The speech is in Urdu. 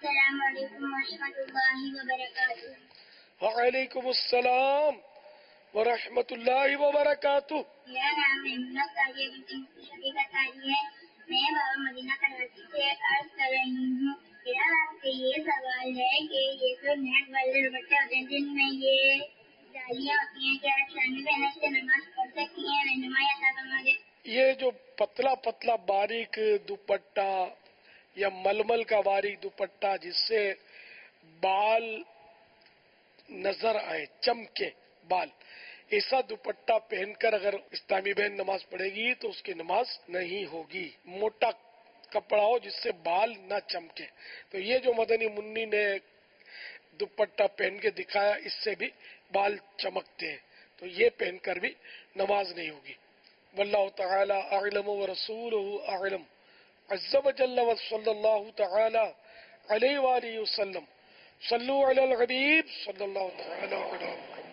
السلام علیکم ورحمۃ اللہ وبرکاتہ۔ وعلیکم السلام ورحمۃ اللہ وبرکاتہ۔ میرا نام محمد تاجر شفیقہ تاجی ہے، میں بابا مدینہ کراچی سے عرض کر رہی ہوں۔ میرا آپ سے یہ سوال ہے کہ یہ جو نیٹ والے دوپٹے ہوتے ہیں جن میں یہ جالیاں ہوتی ہیں، کیا اسلامی بہنیں سے نماز پڑھ سکتی ہیں؟ رہنمائی عطا فرما دیں۔ یہ جو پتلا پتلا باریک دوپٹہ یا ململ کا باریک دوپٹہ جس سے بال نظر آئے، چمکے بال، ایسا دوپٹہ پہن کر اگر اسلامی بہن نماز پڑھے گی تو اس کی نماز نہیں ہوگی۔ موٹا کپڑا ہو جس سے بال نہ چمکے، تو یہ جو مدنی منی نے دوپٹہ پہن کے دکھایا اس سے بھی بال چمکتے ہیں، تو یہ پہن کر بھی نماز نہیں ہوگی۔ واللہ تعالی اعلم ورسولہ اعلم، عز وجل وصلی اللہ تعالی علیہ وآلہ وسلم۔ صلو علی الحبیب صلی اللہ تعالی علیہ وسلم۔